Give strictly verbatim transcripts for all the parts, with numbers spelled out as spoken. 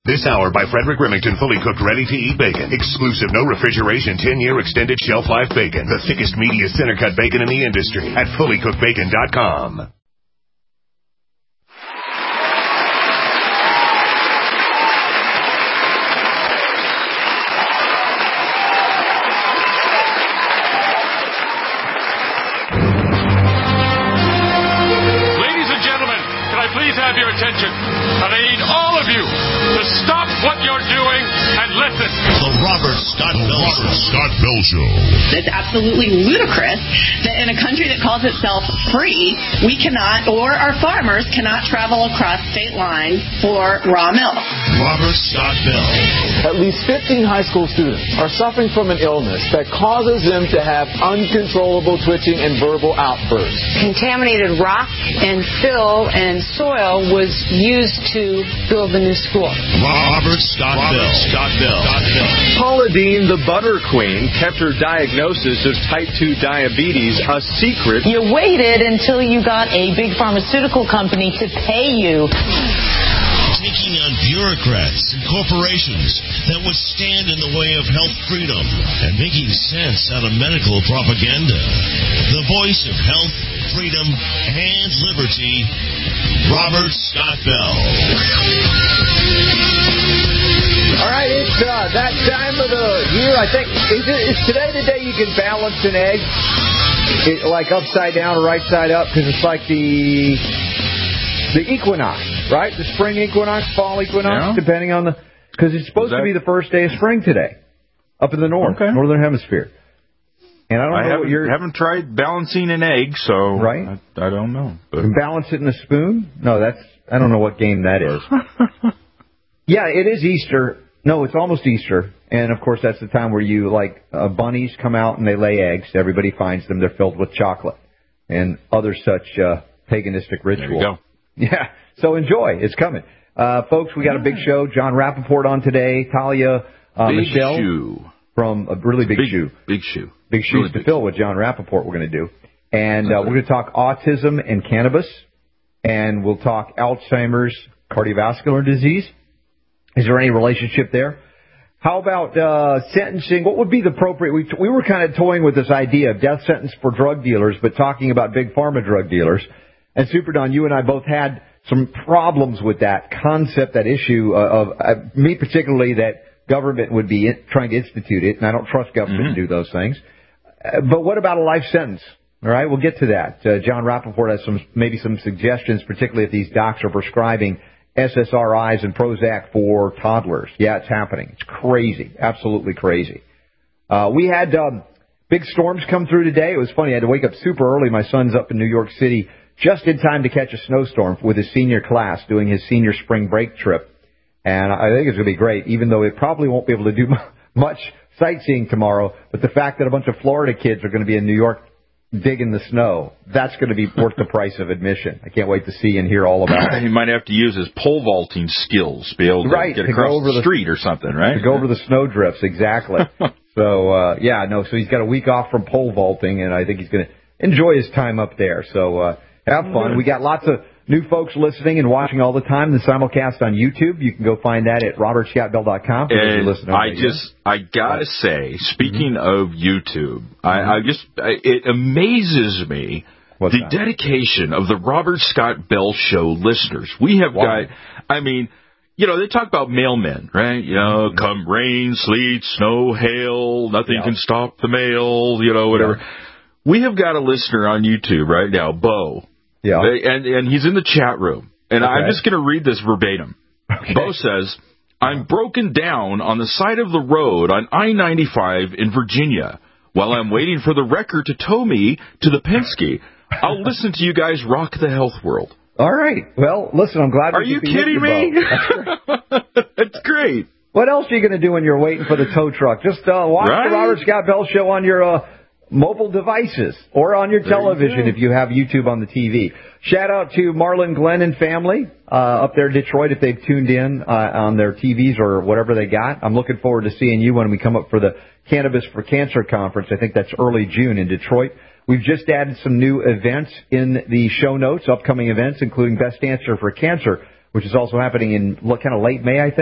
This hour by Frederick Remington, fully cooked, ready-to-eat bacon. Exclusive, no refrigeration, ten-year extended shelf life bacon. The thickest, meatiest, center-cut bacon in the industry at fully cooked bacon dot com. Have your attention, and I need all of you to stop what you're doing and listen. The Robert Scott Bell Show. Scott Bell Show. It's absolutely ludicrous that in a country that calls itself free, we cannot, or our farmers cannot travel across state lines for raw milk. Robert Scott Bell. At least fifteen high school students are suffering from an illness that causes them to have uncontrollable twitching and verbal outbursts. Contaminated rock and fill and soil was used to build the new school. Robert Scott Bell. Scott Bell. Paula Deen, the butter queen, kept her diagnosis of type two diabetes a secret. You waited until you got a big pharmaceutical company to pay you. Taking on bureaucrats and corporations that would stand in the way of health freedom and making sense out of medical propaganda. The voice of health, freedom, and liberty, Robert Scott Bell. All right, it's uh, that time of the year. I think is, it, is today the day you can balance an egg, it, like upside down or right side up, because it's like the the equinox, right? The spring equinox, fall equinox, yeah. Depending on the because it's supposed that... to be the first day of spring today, up in the north, okay. Northern hemisphere. And I don't I know what you're... haven't tried balancing an egg, so right? I, I don't know. But... Balance it in a spoon? No, that's I don't know what game that is. Yeah, it is Easter. No, it's almost Easter. And, of course, that's the time where you, like, uh, bunnies come out and they lay eggs. Everybody finds them. They're filled with chocolate and other such uh, paganistic ritual. There you go. Yeah, so enjoy. It's coming. Uh, folks, we got a big show. John Rappaport on today. Talia, uh, big Michelle. Shoe. From a really big, big shoe. Big shoe. Big shoes really to big fill shoe. with John Rappaport we're going to do. And uh, we're going to talk autism and cannabis. And we'll talk Alzheimer's, cardiovascular disease. Is there any relationship there? How about uh, sentencing? What would be the appropriate? We, we were kind of toying with this idea of death sentence for drug dealers, but talking about big pharma drug dealers. And Super Don, you and I both had some problems with that concept, that issue of, of uh, me particularly, that government would be in, trying to institute it, and I don't trust government mm-hmm. to do those things. Uh, but what about a life sentence? All right, we'll get to that. Uh, John Rappaport has some maybe some suggestions, particularly if these docs are prescribing S S R Is and Prozac for toddlers. Yeah, it's happening. It's crazy, absolutely crazy. Uh, we had um, big storms come through today. It was funny. I had to wake up super early. My son's up in New York City just in time to catch a snowstorm with his senior class doing his senior spring break trip. And I think it's going to be great, even though it probably won't be able to do much sightseeing tomorrow. But the fact that a bunch of Florida kids are going to be in New York digging the snow, that's going to be worth the price of admission. I can't wait to see and hear all about it. He might have to use his pole vaulting skills to be able to right, get to across go over the street or something, right? To go over the snow drifts, exactly. so, uh, yeah, no, so he's got a week off from pole vaulting, and I think he's going to enjoy his time up there. So uh, have fun. We got lots of new folks listening and watching all the time. The simulcast on YouTube. You can go find that at robert scott bell dot com. And I just, I gotta say, speaking mm-hmm. of YouTube, mm-hmm. I, I just, I, it amazes me What's the that? dedication of the Robert Scott Bell Show listeners. We have wow. got, I mean, you know, they talk about mailmen, right? You know, mm-hmm. come rain, sleet, snow, hail, nothing yeah. can stop the mail, you know, whatever. Yeah. We have got a listener on YouTube right now, Bo. Yeah. And, and he's in the chat room. And okay. I'm just going to read this verbatim. Okay. Bo says, I'm broken down on the side of the road on I ninety-five in Virginia while I'm waiting for the wrecker to tow me to the Penske. I'll listen to you guys rock the health world. All right. Well, listen, I'm glad. Are you kidding me? That's great. What else are you going to do when you're waiting for the tow truck? Just uh, watch right? the Robert Scott Bell Show on your uh, mobile devices or on your television you if you have YouTube on the T V. Shout out to Marlon Glenn and family uh, up there in Detroit if they've tuned in uh, on their T Vs or whatever they got. I'm looking forward to seeing you when we come up for the Cannabis for Cancer Conference. I think that's early June in Detroit. We've just added some new events in the show notes, upcoming events, including Best Answer for Cancer, which is also happening in kind of late May, I think.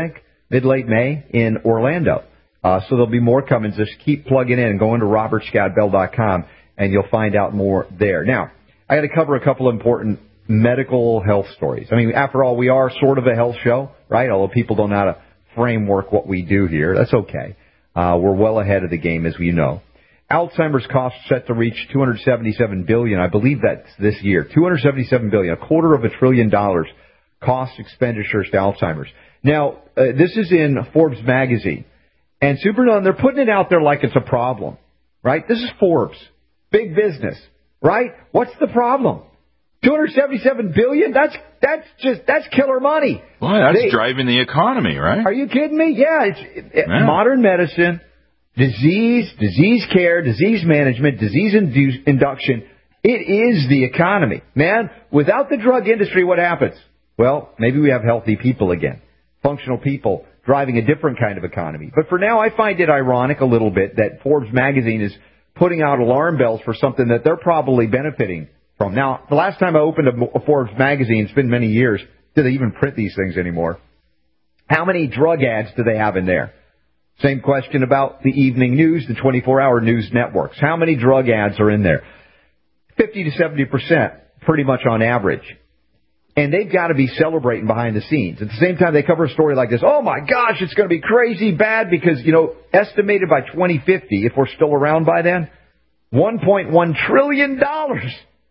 mid-late May in Orlando. Uh, so there'll be more coming. Just keep plugging in and go into robert scott bell dot com, and you'll find out more there. Now, I got to cover a couple of important medical health stories. I mean, after all, we are sort of a health show, right? Although people don't know how to framework what we do here. That's okay. Uh, we're well ahead of the game, as we know. Alzheimer's costs set to reach two hundred seventy-seven billion dollars. I believe that's this year. two hundred seventy-seven billion dollars, a quarter of a trillion dollars cost expenditures to Alzheimer's. Now, uh, this is in Forbes magazine. And Super Don, they're putting it out there like it's a problem, right? This is Forbes. Big business, right? What's the problem? two hundred seventy-seven billion dollars? That's, that's just, that's killer money. Well, that's they, driving the economy, right? Are you kidding me? Yeah, it's it, yeah. modern medicine, disease, disease care, disease management, disease indu- induction. It is the economy. Man, without the drug industry, what happens? Well, maybe we have healthy people again, functional people driving a different kind of economy. But for now, I find it ironic a little bit that Forbes magazine is putting out alarm bells for something that they're probably benefiting from. Now, the last time I opened a Forbes magazine, it's been many years. Do they even print these things anymore? How many drug ads do they have in there? Same question about the evening news, the twenty-four hour news networks. How many drug ads are in there? fifty to seventy percent, pretty much on average. And they've got to be celebrating behind the scenes. At the same time, they cover a story like this. Oh, my gosh, it's going to be crazy bad because, you know, estimated by twenty fifty, if we're still around by then, one point one trillion dollars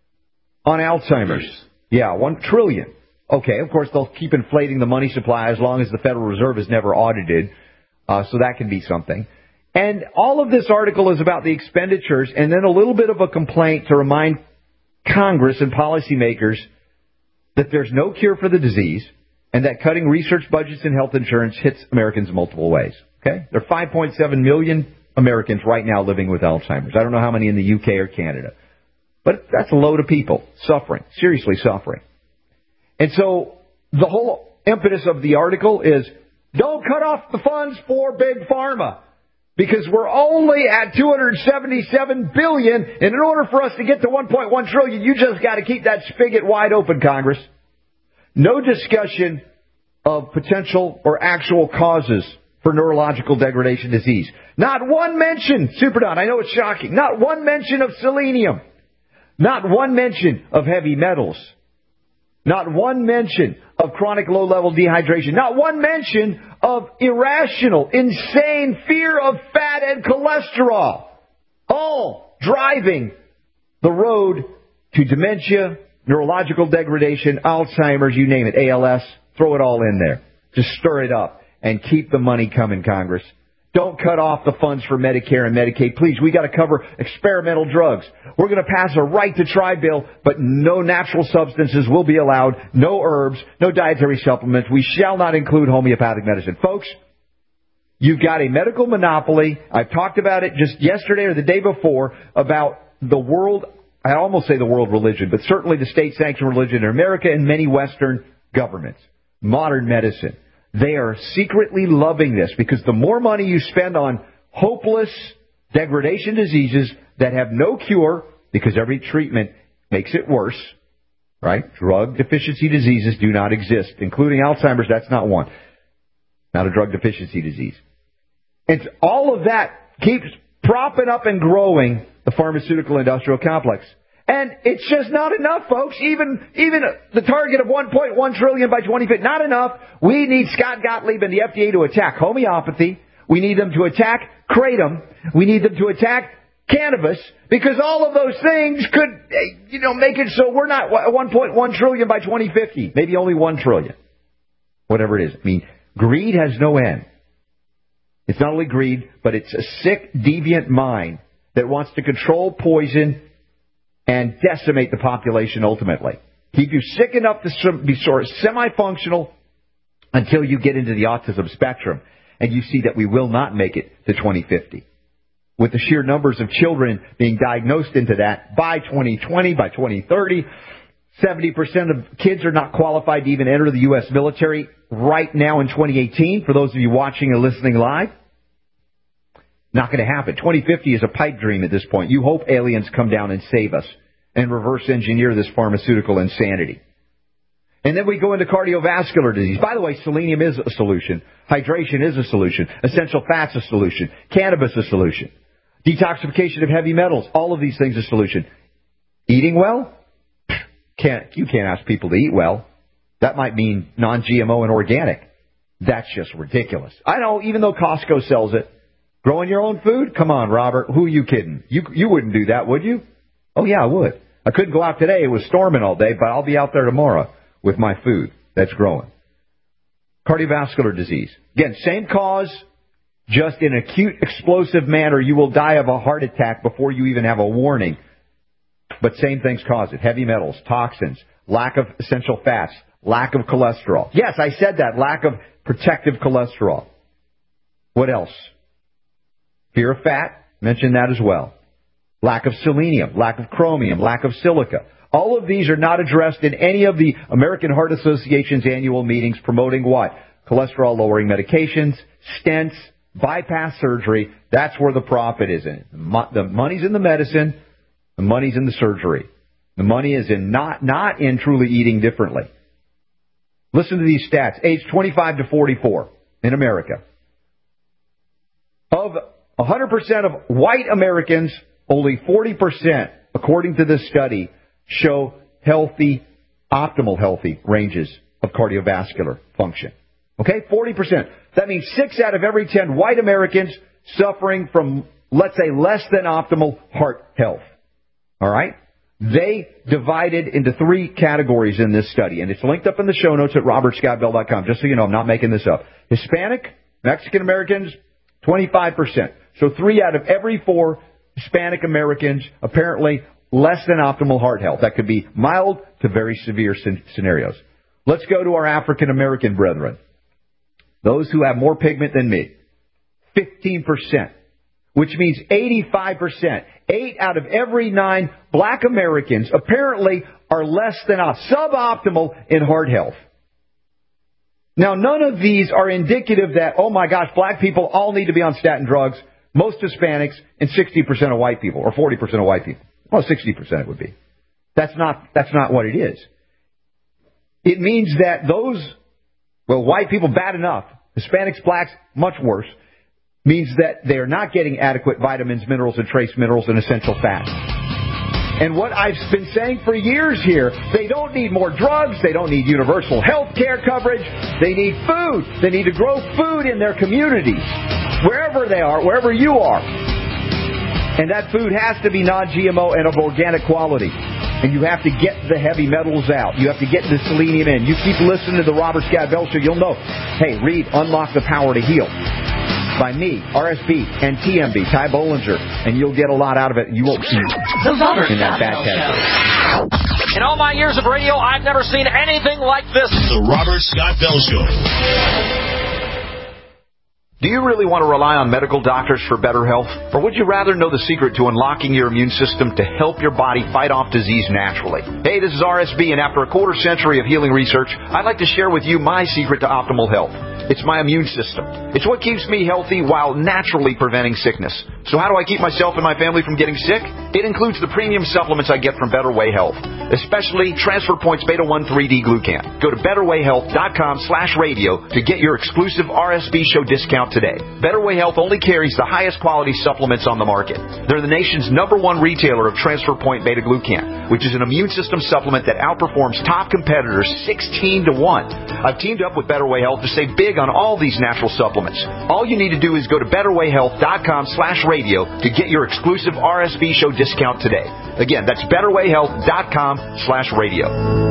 on Alzheimer's. Yeah, one trillion dollars. Okay, of course, they'll keep inflating the money supply as long as the Federal Reserve is never audited. Uh, so that can be something. And all of this article is about the expenditures and then a little bit of a complaint to remind Congress and policymakers that there's no cure for the disease and that cutting research budgets and health insurance hits Americans in multiple ways. Okay? There are five point seven million Americans right now living with Alzheimer's. I don't know how many in the U K or Canada. But that's a load of people suffering, seriously suffering. And so the whole impetus of the article is don't cut off the funds for Big Pharma because we're only at two hundred seventy-seven billion dollars, and in order for us to get to one point one trillion dollars, you just got to keep that spigot wide open, Congress. No discussion of potential or actual causes for neurological degradation disease. Not one mention, Super Don, I know it's shocking, not one mention of selenium. Not one mention of heavy metals. Not one mention of chronic low-level dehydration. Not one mention of irrational, insane fear of fat and cholesterol. All driving the road to dementia, neurological degradation, Alzheimer's, you name it, A L S. Throw it all in there. Just stir it up and keep the money coming, Congress. Don't cut off the funds for Medicare and Medicaid. Please, we got to cover experimental drugs. We're going to pass a right to try bill, but no natural substances will be allowed, no herbs, no dietary supplements. We shall not include homeopathic medicine. Folks, you've got a medical monopoly. I've talked about it just yesterday or the day before about the world, I almost say the world religion, but certainly the state-sanctioned religion in America and many Western governments. Modern medicine. They are secretly loving this because the more money you spend on hopeless degradation diseases that have no cure, because every treatment makes it worse, right? Drug deficiency diseases do not exist, including Alzheimer's. That's not one. Not a drug deficiency disease. And all of that keeps propping up and growing the pharmaceutical industrial complex. And it's just not enough, folks. Even even the target of one point one trillion dollars by twenty fifty, not enough. We need Scott Gottlieb and the F D A to attack homeopathy. We need them to attack kratom. We need them to attack cannabis, because all of those things could, you know, make it so we're not one point one trillion dollars by twenty fifty. Maybe only one trillion dollars. Whatever it is. I mean, greed has no end. It's not only greed, but it's a sick, deviant mind that wants to control, poison, and decimate the population ultimately. Keep you sick enough to be sort of semi-functional until you get into the autism spectrum. And you see that we will not make it to twenty fifty. With the sheer numbers of children being diagnosed into that by twenty twenty, by twenty thirty, seventy percent of kids are not qualified to even enter the U S military right now in twenty eighteen, for those of you watching and listening live. Not going to happen. twenty fifty is a pipe dream at this point. You hope aliens come down and save us and reverse engineer this pharmaceutical insanity. And then we go into cardiovascular disease. By the way, selenium is a solution. Hydration is a solution. Essential fats a solution. Cannabis a solution. Detoxification of heavy metals. All of these things a solution. Eating well? Can't, you can't ask people to eat well. That might mean non-G M O and organic. That's just ridiculous. I know, even though Costco sells it. Growing your own food? Come on, Robert. Who are you kidding? You you wouldn't do that, would you? Oh, yeah, I would. I couldn't go out today. It was storming all day, but I'll be out there tomorrow with my food that's growing. Cardiovascular disease. Again, same cause, just in acute, explosive manner. You will die of a heart attack before you even have a warning. But same things cause it. Heavy metals, toxins, lack of essential fats, lack of cholesterol. Yes, I said that. Lack of protective cholesterol. What else? Fear of fat. Mentioned that as well. Lack of selenium, lack of chromium, lack of silica. All of these are not addressed in any of the American Heart Association's annual meetings promoting what? Cholesterol-lowering medications, stents, bypass surgery. That's where the profit is in. The money's in the medicine. The money's in the surgery. The money is in not, not in truly eating differently. Listen to these stats. Age twenty-five to forty-four in America. Of one hundred percent of white Americans, only forty percent, according to this study, show healthy, optimal healthy ranges of cardiovascular function. Okay, forty percent. That means six out of every ten white Americans suffering from, let's say, less than optimal heart health. All right? They divided into three categories in this study, and it's linked up in the show notes at robert scott bell dot com, just so you know, I'm not making this up. Hispanic, Mexican Americans, twenty-five percent. So three out of every four Hispanic Americans, apparently less than optimal heart health. That could be mild to very severe scenarios. Let's go to our African American brethren. Those who have more pigment than me. fifteen percent. Which means eighty-five percent. Eight out of every nine black Americans apparently are less than op- suboptimal in heart health. Now, none of these are indicative that, oh my gosh, black people all need to be on statin drugs, most Hispanics, and sixty percent of white people, or forty percent of white people. Well, sixty percent it would be. That's not, that's not what it is. It means that those, well, white people, bad enough. Hispanics, blacks, much worse. Means that they are not getting adequate vitamins, minerals, and trace minerals and essential fats. And what I've been saying for years here, they don't need more drugs. They don't need universal health care coverage. They need food. They need to grow food in their communities, wherever they are, wherever you are. And that food has to be non-G M O and of organic quality. And you have to get the heavy metals out. You have to get the selenium in. You keep listening to the Robert Scott Bell Show, you'll know. Hey, read Unlock the Power to Heal by me, R S B, and T M B, Ty Bollinger, and you'll get a lot out of it. You won't see the Robert in that Scott bad Bell Show. In all my years of radio, I've never seen anything like this. The Robert Scott Bell Show. Do you really want to rely on medical doctors for better health? Or would you rather know the secret to unlocking your immune system to help your body fight off disease naturally? Hey, this is R S B, and after a quarter century of healing research, I'd like to share with you my secret to optimal health. It's my immune system. It's what keeps me healthy while naturally preventing sickness. So how do I keep myself and my family from getting sick? It includes the premium supplements I get from Better Way Health, especially Transfer Points Beta one three D Glucan. Go to betterwayhealth.com slash radio to get your exclusive R S B show discount today. Better Way Health only carries the highest quality supplements on the market. They're the nation's number one retailer of Transfer Point Beta Glucan, which is an immune system supplement that outperforms top competitors sixteen to one. I've teamed up with Better Way Health to save big on all these natural supplements. All you need to do is go to betterwayhealth.com slash radio to get your exclusive R S B show discount today. Again, that's betterwayhealth.com slash radio.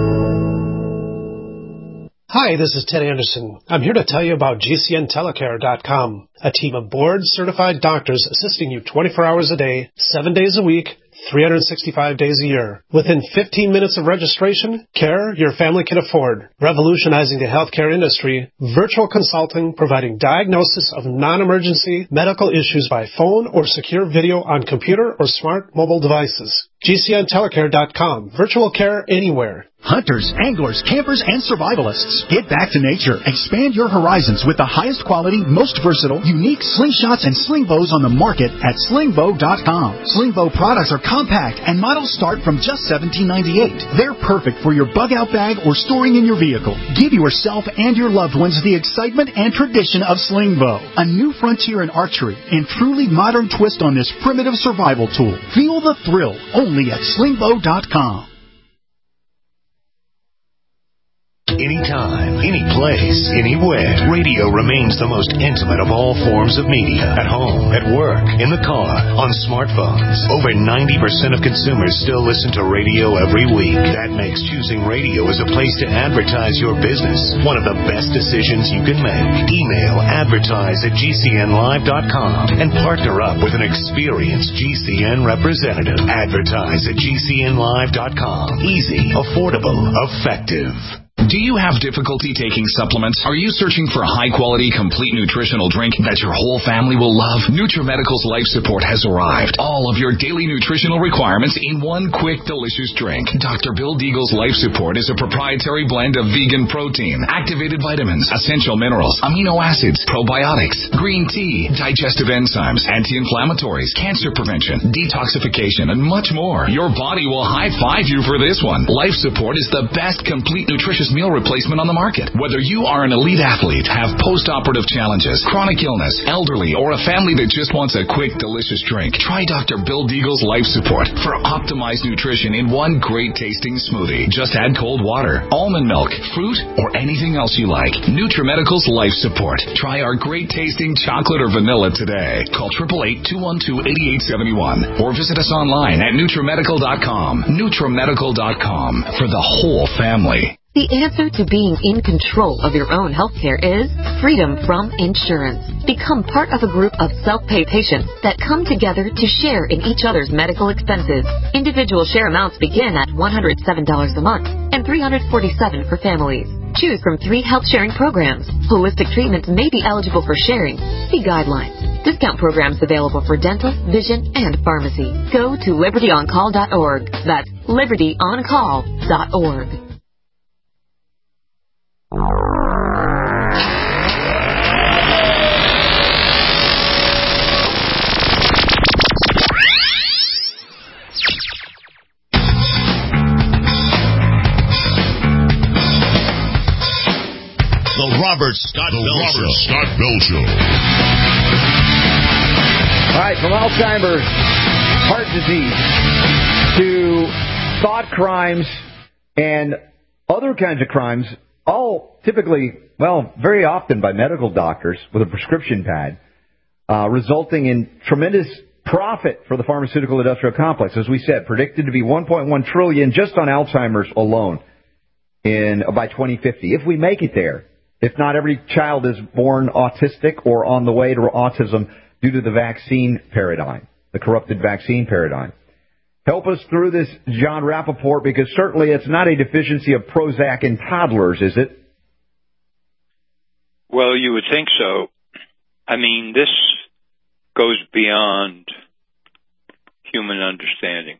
Hi, this is Ted Anderson. I'm here to tell you about G C N telecare dot com, a team of board-certified doctors assisting you twenty-four hours a day, seven days a week, three hundred sixty-five days a year. Within fifteen minutes of registration, care your family can afford. Revolutionizing the healthcare industry, virtual consulting providing diagnosis of non-emergency medical issues by phone or secure video on computer or smart mobile devices. G C N telecare dot com. Virtual care anywhere. Hunters, anglers, campers, and survivalists. Get back to nature. Expand your horizons with the highest quality, most versatile, unique slingshots and sling bows on the market at sling bow dot com. Sling bow products are compact and models start from just seventeen ninety-eight. They're perfect for your bug out bag or storing in your vehicle. Give yourself and your loved ones the excitement and tradition of sling bow. A new frontier in archery and truly modern twist on this primitive survival tool. Feel the thrill only at sling bow dot com. Anytime, any place, anywhere. Radio remains the most intimate of all forms of media. At home, at work, in the car, on smartphones. Over ninety percent of consumers still listen to radio every week. That makes choosing radio as a place to advertise your business one of the best decisions you can make. Email advertise at G C N live dot com and partner up with an experienced G C N representative. Advertise at G C N live dot com. Easy, affordable, effective. Do you have difficulty taking supplements? Are you searching for a high-quality, complete nutritional drink that your whole family will love? NutriMedical's Life Support has arrived. All of your daily nutritional requirements in one quick, delicious drink. Doctor Bill Deagle's Life Support is a proprietary blend of vegan protein, activated vitamins, essential minerals, amino acids, probiotics, green tea, digestive enzymes, anti-inflammatories, cancer prevention, detoxification, and much more. Your body will high-five you for this one. Life Support is the best complete nutritious meal replacement on the market. Whether you are an elite athlete, have post-operative challenges, chronic illness, elderly, or a family that just wants a quick, delicious drink, try Doctor Bill Deagle's Life Support for optimized nutrition in one great-tasting smoothie. Just add cold water, almond milk, fruit, or anything else you like. NutriMedical's Life Support. Try our great-tasting chocolate or vanilla today. Call eight eight eight, two one two, eight eight seven one or visit us online at NutriMedical dot com. NutriMedical dot com for the whole family. The answer to being in control of your own healthcare is freedom from insurance. Become part of a group of self-pay patients that come together to share in each other's medical expenses. Individual share amounts begin at one hundred seven dollars a month and three hundred forty-seven dollars for families. Choose from three health sharing programs. Holistic treatments may be eligible for sharing. See guidelines. Discount programs available for dental, vision, and pharmacy. Go to liberty on call dot org. That's liberty on call dot org. The Robert Scott the Bell Robert Show. Scott Bell Show. All right, from Alzheimer's, heart disease, to thought crimes and other kinds of crimes, all typically, well, very often by medical doctors with a prescription pad, uh, resulting in tremendous profit for the pharmaceutical industrial complex. As we said, predicted to be one point one trillion dollars just on Alzheimer's alone in by twenty fifty. If we make it there, if not every child is born autistic or on the way to autism due to the vaccine paradigm, the corrupted vaccine paradigm. Help us through this, John Rappaport, because certainly it's not a deficiency of Prozac in toddlers, is it? Well, you would think so. I mean, this goes beyond human understanding.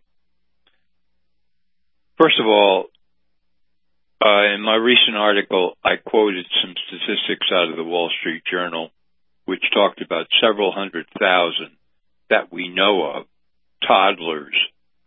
First of all, uh, in my recent article, I quoted some statistics out of the Wall Street Journal, which talked about several hundred thousand that we know of, toddlers,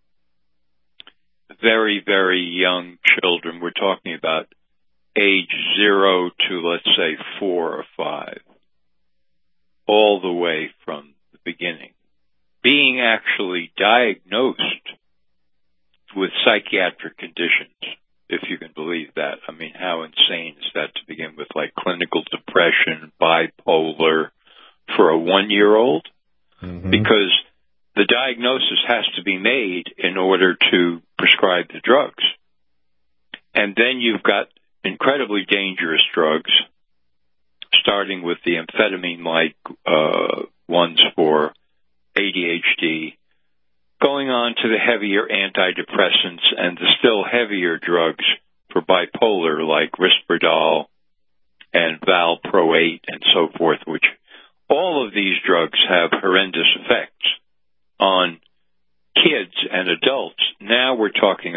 very, very young children. We're talking about age zero to, let's say, four or five, all the way from the beginning, being actually diagnosed with psychiatric conditions, if you can believe that. I mean, how insane is that to begin with, like clinical depression, bipolar, for a one-year-old? Mm-hmm. Because the diagnosis has to be made in order to prescribe the drugs. And then you've got incredibly dangerous drugs, starting with the amphetamine-like uh, ones for A D H D, going on to the heavier antidepressants and the still heavier drugs for bipolar, like Risperdal and Valproate and so forth, which all of these drugs have horrendous effects on kids and adults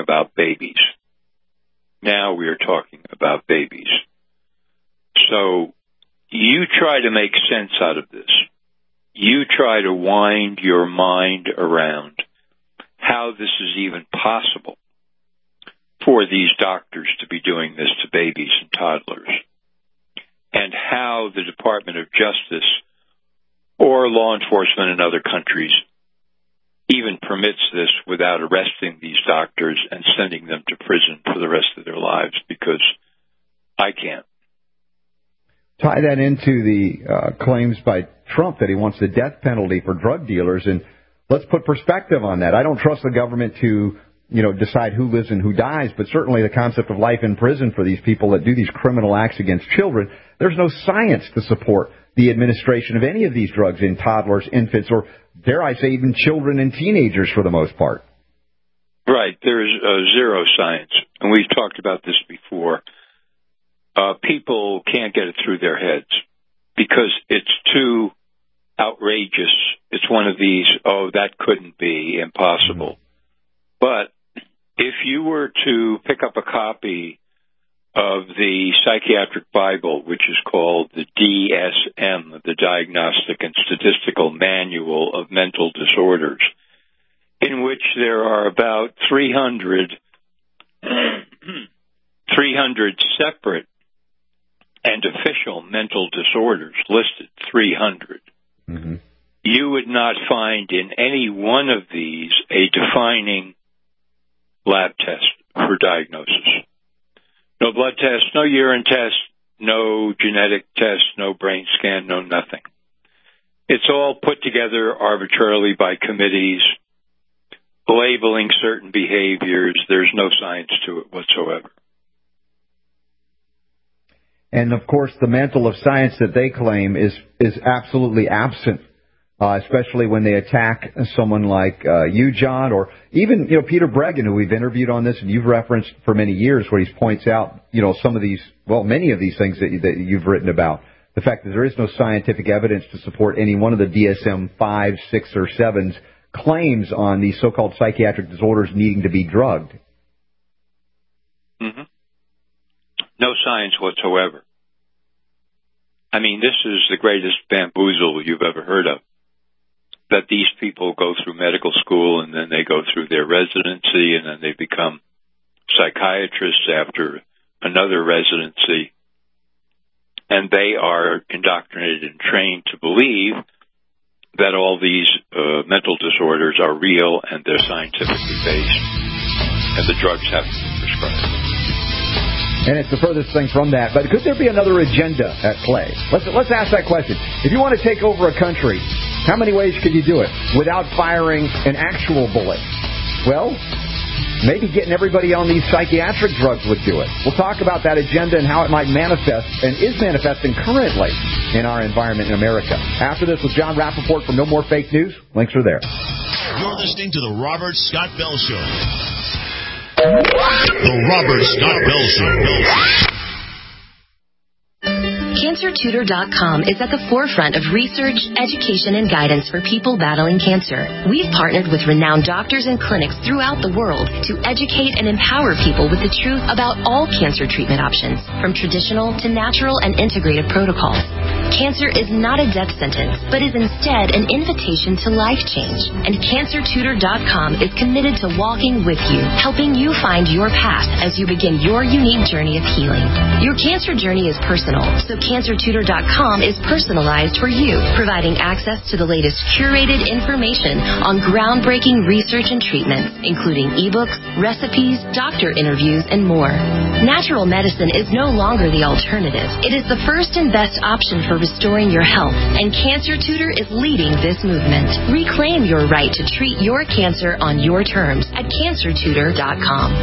about babies. Now we are talking about babies. So you try to make sense out of this. You try to wind your mind around how this is even possible for these doctors to be doing this to babies and toddlers, and how the Department of Justice or law enforcement in other countries even permits this without arresting these doctors and sending them to prison for the rest of their lives, because I can't. Tie that into the uh, claims by Trump that he wants the death penalty for drug dealers, and let's put perspective on that. I don't trust the government to, you know, decide who lives and who dies, but certainly the concept of life in prison for these people that do these criminal acts against children, there's no science to support the administration of any of these drugs in toddlers, infants, or dare I say even children and teenagers for the most part. Right. There's uh, zero science, and we've talked about this before. Uh, people can't get it through their heads because it's too outrageous. It's one of these, oh, that couldn't be, impossible. Mm-hmm. But if you were to pick up a copy of the Psychiatric Bible, which is called the D S M, the Diagnostic and Statistical Manual of Mental Disorders, in which there are about three hundred, three hundred separate and official mental disorders listed, three hundred. Mm-hmm. You would not find in any one of these a defining lab test for diagnosis. No blood test, no urine test, no genetic test, no brain scan, no nothing. It's all put together arbitrarily by committees, labeling certain behaviors. There's no science to it whatsoever. And, of course, the mantle of science that they claim is is absolutely absent, uh, especially when they attack someone like uh, you, John, or even, you know, Peter Breggin, who we've interviewed on this and you've referenced for many years, where he points out, you know, some of these, well, many of these things that, that you've written about. The fact that there is no scientific evidence to support any one of the D S M five, six, or seven's claims on these so-called psychiatric disorders needing to be drugged. Mm-hmm. No science whatsoever. I mean, this is the greatest bamboozle you've ever heard of. That these people go through medical school and then they go through their residency and then they become psychiatrists after another residency. And they are indoctrinated and trained to believe that all these uh, mental disorders are real and they're scientifically based. And the drugs have to be prescribed. And it's the furthest thing from that. But could there be another agenda at play? Let's let's ask that question. If you want to take over a country, how many ways could you do it without firing an actual bullet? Well, maybe getting everybody on these psychiatric drugs would do it. We'll talk about that agenda and how it might manifest and is manifesting currently in our environment in America. After this with John Rappaport from No More Fake News. Links are there. You're listening to The Robert Scott Bell Show. The Robert Scott Bell Show. Cancer Tutor dot com is at the forefront of research, education, and guidance for people battling cancer. We've partnered with renowned doctors and clinics throughout the world to educate and empower people with the truth about all cancer treatment options, from traditional to natural and integrative protocols. Cancer is not a death sentence, but is instead an invitation to life change. And Cancer Tutor dot com is committed to walking with you, helping you find your path as you begin your unique journey of healing. Your cancer journey is personal, so Cancer Tutor dot com is personalized for you, providing access to the latest curated information on groundbreaking research and treatments, including ebooks, recipes, doctor interviews, and more. Natural medicine is no longer the alternative. It is the first and best option for restoring your health, and Cancer Tutor is leading this movement. Reclaim your right to treat your cancer on your terms at Cancer Tutor dot com.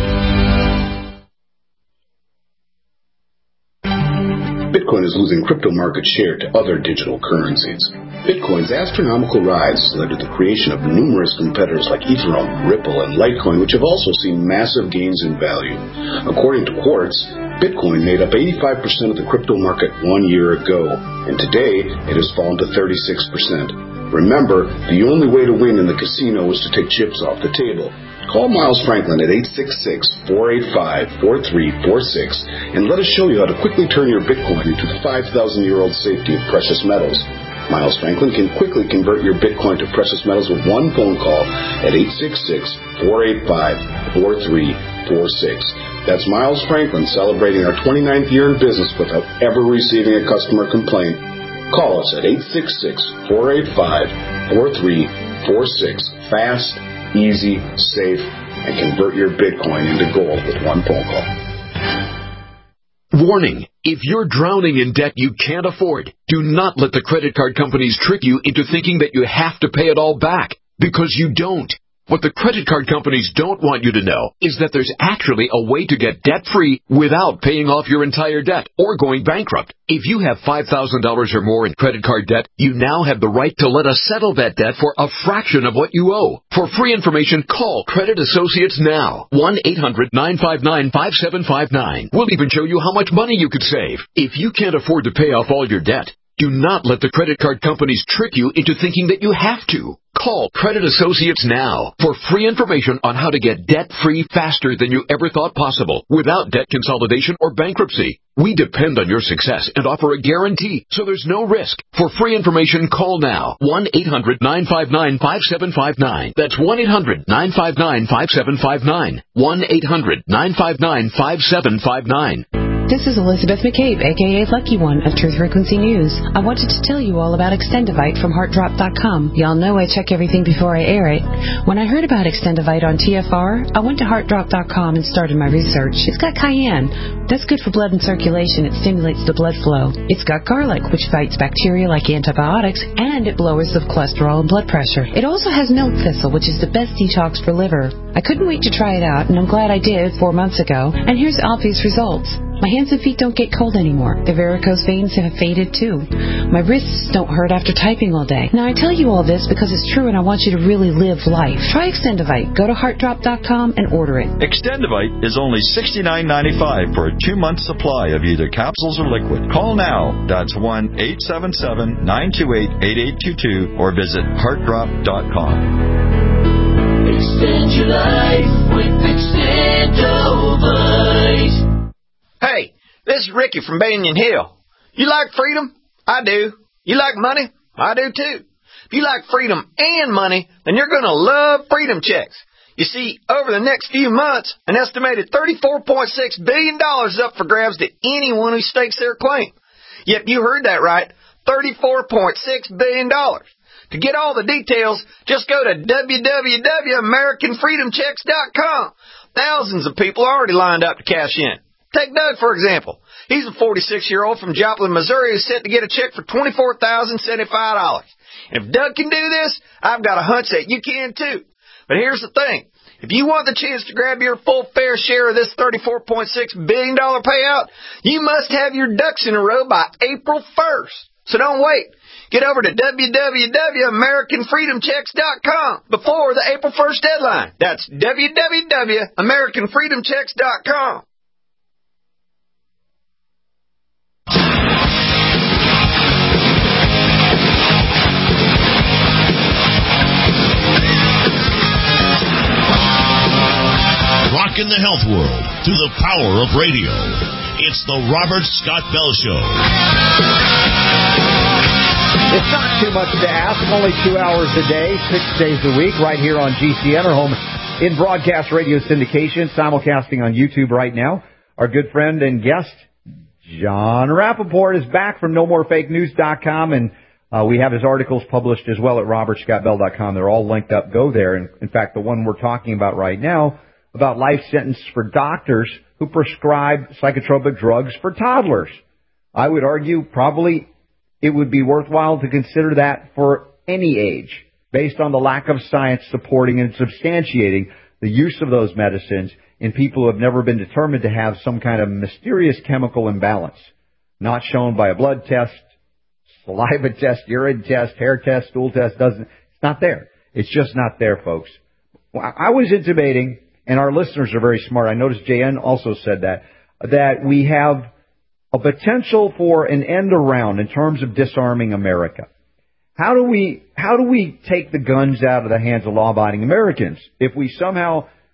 Bitcoin is losing crypto market share to other digital currencies. Bitcoin's astronomical rise has led to the creation of numerous competitors like Ethereum, Ripple, and Litecoin, which have also seen massive gains in value. According to Quartz, Bitcoin made up eighty-five percent of the crypto market one year ago, and today it has fallen to thirty-six percent. Remember, the only way to win in the casino is to take chips off the table. Call Miles Franklin at eight six six, four eight five, four three four six and let us show you how to quickly turn your Bitcoin into the five thousand year old safety of precious metals. Miles Franklin can quickly convert your Bitcoin to precious metals with one phone call at eight six six, four eight five, four three four six. That's Miles Franklin celebrating our twenty-ninth year in business without ever receiving a customer complaint. Call us at eight six six, four eight five, four three four six. Fast, easy, safe, and convert your Bitcoin into gold with one phone call. Warning, if you're drowning in debt you can't afford, do not let the credit card companies trick you into thinking that you have to pay it all back, because you don't. What the credit card companies don't want you to know is that there's actually a way to get debt-free without paying off your entire debt or going bankrupt. If you have five thousand dollars or more in credit card debt, you now have the right to let us settle that debt for a fraction of what you owe. For free information, call Credit Associates now. one eight hundred, nine five nine, five seven five nine. We'll even show you how much money you could save. If you can't afford to pay off all your debt, do not let the credit card companies trick you into thinking that you have to. Call Credit Associates now for free information on how to get debt-free faster than you ever thought possible without debt consolidation or bankruptcy. We depend on your success and offer a guarantee, so there's no risk. For free information, call now. one eight hundred, nine five nine, five seven five nine. That's one eight hundred, nine five nine, five seven five nine. one eight hundred, nine five nine, five seven five nine. This is Elizabeth McCabe, a k a. Lucky One of Truth Frequency News. I wanted to tell you all about Extendivite from Heart Drop dot com. Y'all know I check everything before I air it. When I heard about Extendivite on T F R, I went to Heart Drop dot com and started my research. It's got cayenne. That's good for blood and circulation. It stimulates the blood flow. It's got garlic, which fights bacteria like antibiotics, and it lowers the cholesterol and blood pressure. It also has milk thistle, which is the best detox for liver. I couldn't wait to try it out, and I'm glad I did four months ago. And here's obvious results. My hands and feet don't get cold anymore. The varicose veins have faded too. My wrists don't hurt after typing all day. Now I tell you all this because it's true and I want you to really live life. Try Extendivite. Go to Heart Drop dot com and order it. Extendivite is only sixty-nine ninety-five for a two-month supply of either capsules or liquid. Call now. That's one eight seven seven, nine two eight, eight eight two two or visit Heart Drop dot com. Extend your life with Extendivite. Hey, this is Ricky from Banyan Hill. You like freedom? I do. You like money? I do too. If you like freedom and money, then you're going to love Freedom Checks. You see, over the next few months, an estimated thirty-four point six billion dollars is up for grabs to anyone who stakes their claim. Yep, you heard that right. thirty-four point six billion dollars. To get all the details, just go to w w w dot american freedom checks dot com. Thousands of people are already lined up to cash in. Take Doug, for example. He's a forty-six-year-old from Joplin, Missouri who's set to get a check for twenty-four thousand seventy-five dollars. And if Doug can do this, I've got a hunch that you can too. But here's the thing. If you want the chance to grab your full fair share of this thirty-four point six billion dollars payout, you must have your ducks in a row by April first. So don't wait. Get over to w w w dot american freedom checks dot com before the April first deadline. That's w w w dot american freedom checks dot com. Rocking the health world through the power of radio. It's the Robert Scott Bell Show. It's not too much to ask. Only two hours a day, six days a week, right here on G C N, our home in broadcast radio syndication, simulcasting on YouTube right now. Our good friend and guest, John Rappaport, is back from no more fake news dot com, and uh, we have his articles published as well at robert scott bell dot com. They're all linked up. Go there. And in fact, the one we're talking about right now, about life sentence for doctors who prescribe psychotropic drugs for toddlers. I would argue probably it would be worthwhile to consider that for any age, based on the lack of science supporting and substantiating the use of those medicines in people who have never been determined to have some kind of mysterious chemical imbalance, not shown by a blood test, saliva test, urine test, hair test, stool test. Doesn't, it's not there. It's just not there, folks. I was intimating, and our listeners are very smart. I noticed J N also said that, that we have a potential for an end around in terms of disarming America. How do we, how do we take the guns out of the hands of law-abiding Americans? If we somehow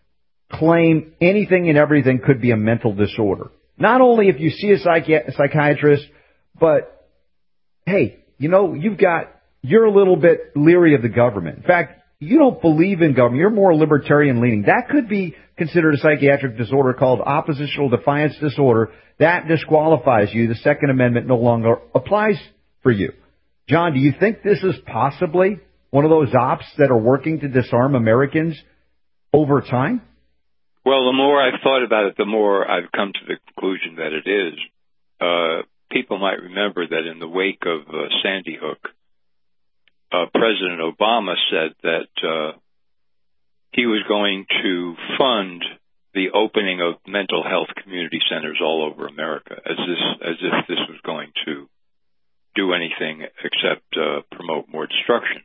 claim anything and everything could be a mental disorder. Not only if you see a, psychi- a psychiatrist, but, hey, you know, you've got, you're a little bit leery of the government. In fact, you don't believe in government. You're more libertarian leaning. That could be considered a psychiatric disorder called oppositional defiance disorder. That disqualifies you. The Second Amendment no longer applies for you. John, do you think this is possibly one of those ops that are working to disarm Americans over time? Well, the more I've thought about it, the more I've come to the conclusion that it is. Uh, people might remember that in the wake of uh, Sandy Hook, uh, President Obama said that uh, he was going to fund the opening of mental health community centers all over America, as this as if this was going to do anything except uh, promote more destruction.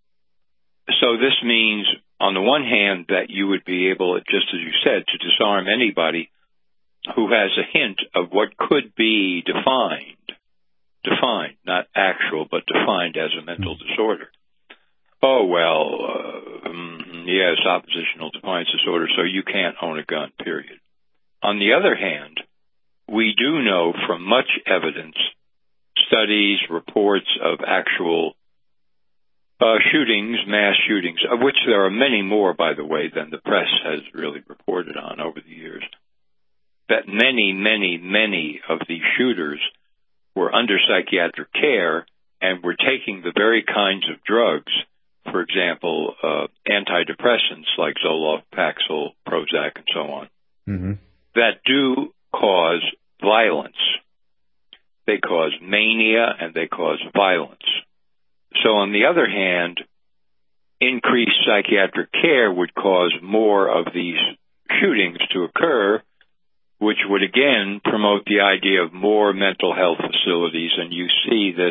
So this means, on the one hand, that you would be able, just as you said, to disarm anybody who has a hint of what could be defined, defined, not actual, but defined as a mental disorder. Oh, well, uh, um, yes, oppositional defiance disorder, so you can't own a gun, period. On the other hand, we do know from much evidence, studies, reports of actual uh, shootings, mass shootings, of which there are many more, by the way, than the press has really reported on over the years, that many, many, many of these shooters were under psychiatric care and were taking the very kinds of drugs, for example, uh, antidepressants like Zoloft, Paxil, Prozac, and so on, mm-hmm. that do cause violence. They cause mania and they cause violence. So on the other hand, increased psychiatric care would cause more of these shootings to occur, which would again promote the idea of more mental health facilities, and you see this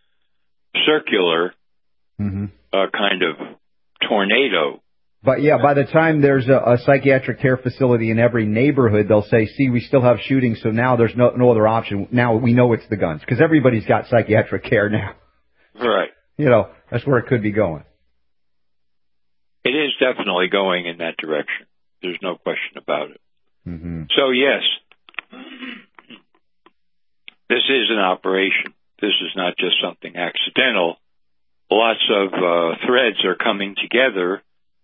circular mm-hmm. uh, kind of tornado. But yeah, by the time there's a, a psychiatric care facility in every neighborhood, they'll say, see, we still have shootings, so now there's no, no other option. Now we know it's the guns, because everybody's got psychiatric care now. Right. You know, that's where it could be going. It is definitely going in that direction. There's no question about it. Mm-hmm. So, yes, this is an operation. This is not just something accidental. Lots of uh, threads are coming together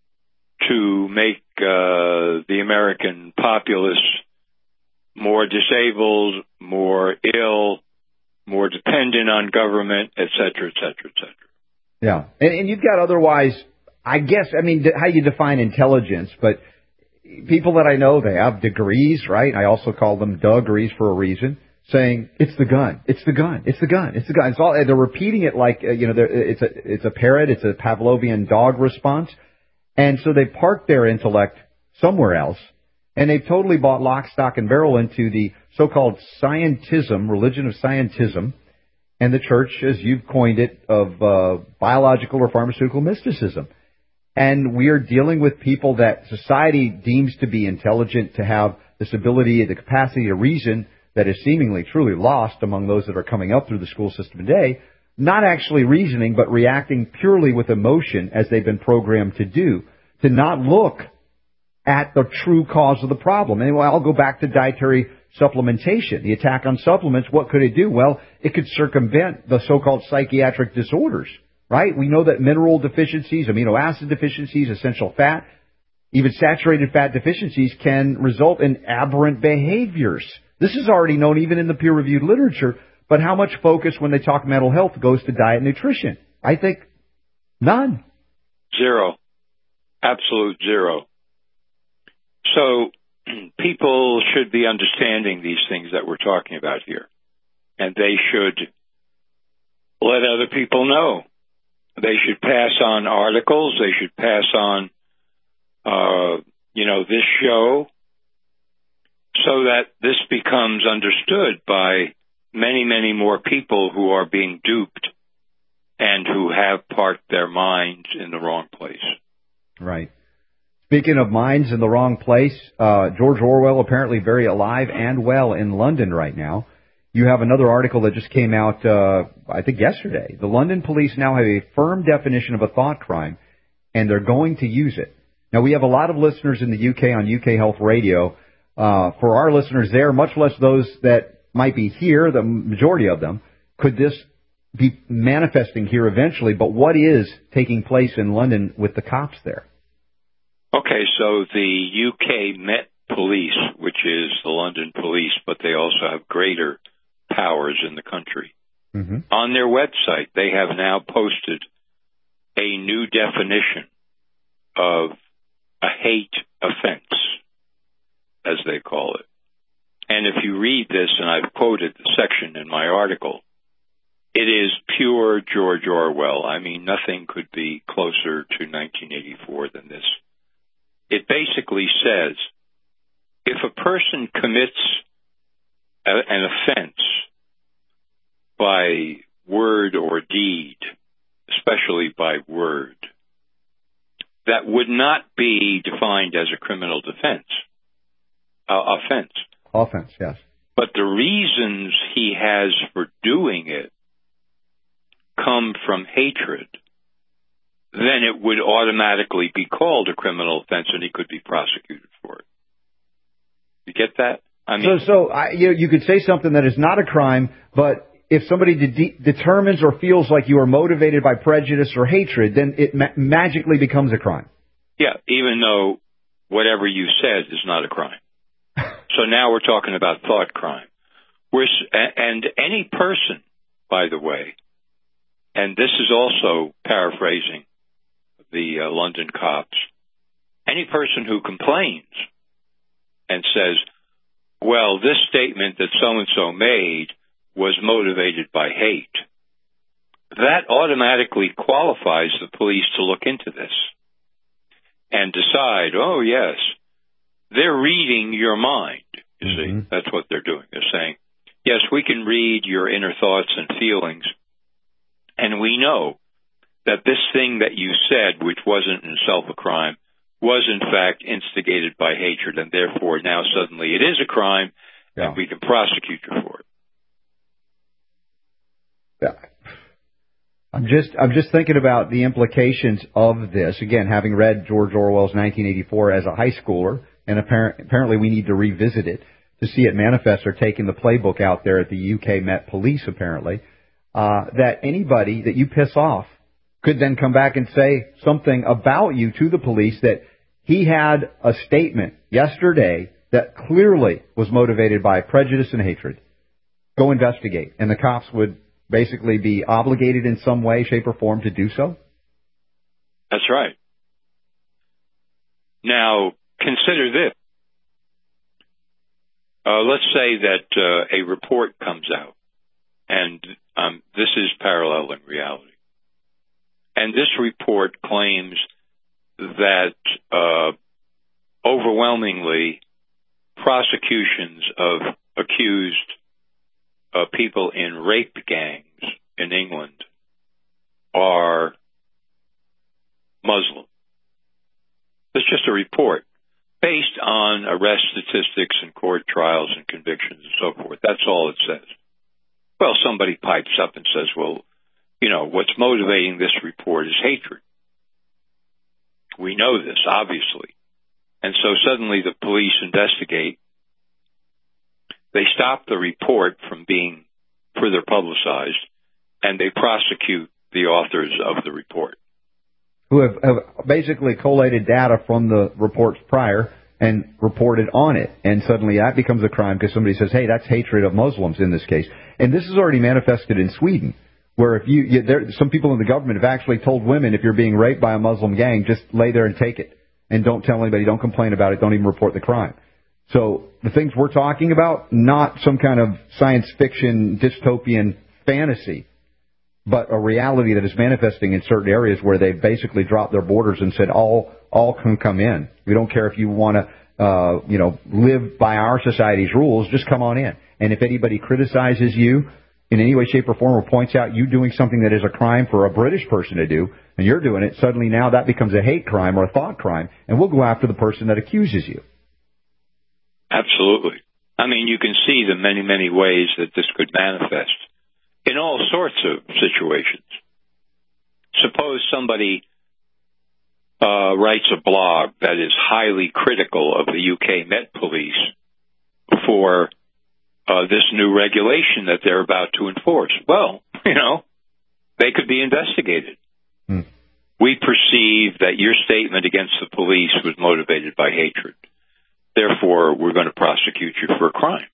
to make uh, the American populace more disabled, more ill, more dependent on government, et cetera, et cetera, et cetera. Yeah. And, and you've got otherwise, I guess, I mean, how you define intelligence, but people that I know, they have degrees, right? I also call them degrees for a reason, saying, it's the gun, it's the gun, it's the gun, it's the gun. It's all, they're repeating it like, uh, you know, it's a, it's a parrot, it's a Pavlovian dog response. And so they park their intellect somewhere else, and they've totally bought lock, stock, and barrel into the so-called scientism, religion of scientism, and the church, as you've coined it, of uh, biological or pharmaceutical mysticism. And we are dealing with people that society deems to be intelligent, to have this ability, the capacity to reason that is seemingly truly lost among those that are coming up through the school system today, not actually reasoning, but reacting purely with emotion as they've been programmed to do, to not look at the true cause of the problem. Anyway, I'll go back to dietary supplementation. The attack on supplements, what could it do? Well, it could circumvent the so-called psychiatric disorders, right? We know that mineral deficiencies, amino acid deficiencies, essential fat, even saturated fat deficiencies can result in aberrant behaviors. This is already known even in the peer-reviewed literature, but how much focus when they talk mental health goes to diet and nutrition? I think none. Zero. Absolute zero. So people should be understanding these things that we're talking about here, and they should let other people know. They should pass on articles. They should pass on, uh, you know, this show so that this becomes understood by many, many more people who are being duped and who have parked their minds in the wrong place. Right. Speaking of minds in the wrong place, uh, George Orwell apparently very alive and well in London right now. You have another article that just came out, uh, I think yesterday. The London police now have a firm definition of a thought crime, and they're going to use it. Now, we have a lot of listeners in the U K on U K Health Radio. Uh, for our listeners there, much less those that might be here, the majority of them, could this be manifesting here eventually? But what is taking place in London with the cops there? Okay, so the U K Met Police, which is the London police, but they also have greater powers in the country. Mm-hmm. On their website, they have now posted a new definition of a hate offense, as they call it. And if you read this, and I've quoted the section in my article, it is pure George Orwell. I mean, nothing could be closer to nineteen eighty-four than this. It basically says, if a person commits a, an offense by word or deed, especially by word, that would not be defined as a criminal defense, uh, offense. Offense, yes. But the reasons he has for doing it come from hatred, then it would automatically be called a criminal offense and he could be prosecuted for it. You get that? I mean, so, so I, you, you could say something that is not a crime, but if somebody de- determines or feels like you are motivated by prejudice or hatred, then it ma- magically becomes a crime. Yeah, even though whatever you said is not a crime. So now we're talking about thought crime. We're, and any person, by the way, and this is also paraphrasing the uh, London cops, any person who complains and says, well, this statement that so-and-so made was motivated by hate, that automatically qualifies the police to look into this and decide, oh, yes, they're reading your mind, you mm-hmm. see. That's what they're doing. They're saying, yes, we can read your inner thoughts and feelings, and we know that this thing that you said, which wasn't in itself a crime, was in fact instigated by hatred, and therefore now suddenly it is a crime, yeah. and we can prosecute you for it. Yeah. I'm just I'm just thinking about the implications of this. Again, having read George Orwell's nineteen eighty-four as a high schooler, and apparent, apparently we need to revisit it to see it manifest. Or taking the playbook out there at the U K Met Police, apparently, uh, that anybody that you piss off could then come back and say something about you to the police that he had a statement yesterday that clearly was motivated by prejudice and hatred. Go investigate. And the cops would basically be obligated in some way, shape, or form to do so? That's right. Now, consider this. Uh, let's say that uh, a report comes out, and um, this is paralleling reality. And this report claims that uh, overwhelmingly prosecutions of accused uh, people in rape gangs in England are Muslim. It's just a report based on arrest statistics and court trials and convictions and so forth. That's all it says. Well, somebody pipes up and says, well, you know, what's motivating this report is hatred. We know this, obviously. And so suddenly the police investigate. They stop the report from being further publicized, and they prosecute the authors of the report. Who have, have basically collated data from the reports prior and reported on it. And suddenly that becomes a crime because somebody says, hey, that's hatred of Muslims in this case. And this is already manifested in Sweden, where if you, you there, some people in the government have actually told women, if you're being raped by a Muslim gang, just lay there and take it. And don't tell anybody, don't complain about it, don't even report the crime. So the things we're talking about, not some kind of science fiction dystopian fantasy, but a reality that is manifesting in certain areas where they've basically dropped their borders and said all all can come in. We don't care if you want to, uh, you know, live by our society's rules. Just come on in. And if anybody criticizes you in any way, shape, or form, or points out you doing something that is a crime for a British person to do, and you're doing it, suddenly now that becomes a hate crime or a thought crime, and we'll go after the person that accuses you. Absolutely. I mean, you can see the many, many ways that this could manifest in all sorts of situations. Suppose somebody uh, writes a blog that is highly critical of the U K Met Police for uh, this new regulation that they're about to enforce. Well, you know, they could be investigated. Hmm. We perceive that your statement against the police was motivated by hatred. Therefore, we're going to prosecute you for a crime.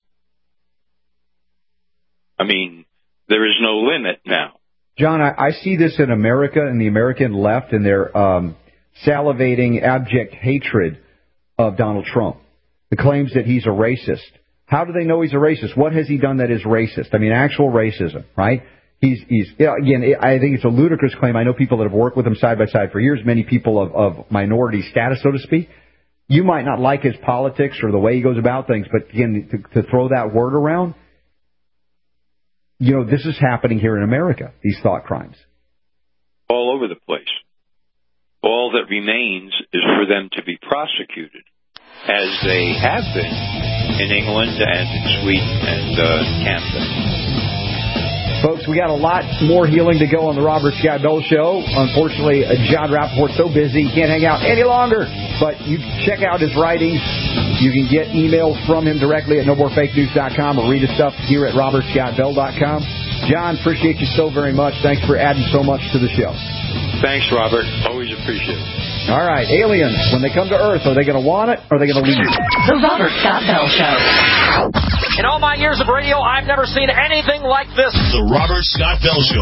I mean, there is no limit now. John, I, I see this in America and the American left, and their um, salivating, abject hatred of Donald Trump. The claims that he's a racist. How do they know he's a racist? What has he done that is racist? I mean, actual racism, right? He's, he's yeah, again, I think it's a ludicrous claim. I know people that have worked with him side by side for years, many people of, of minority status, so to speak. You might not like his politics or the way he goes about things, but again, to, to throw that word around, you know, this is happening here in America, these thought crimes. All over the place. All that remains is for them to be prosecuted, as they have been in England and in Sweden and uh, Canada. Folks, we got a lot more healing to go on the Robert Scott Bell Show. Unfortunately, John Rappaport's so busy, he can't hang out any longer. But you check out his writings. You can get emails from him directly at no more fake news dot com or read his stuff here at robert scott bell dot com. John, appreciate you so very much. Thanks for adding so much to the show. Thanks, Robert. Always appreciate it. All right, aliens, when they come to Earth, are they going to want it or are they going to leave it? The Robert Scott Bell Show. In all my years of radio, I've never seen anything like this. The Robert Scott Bell Show.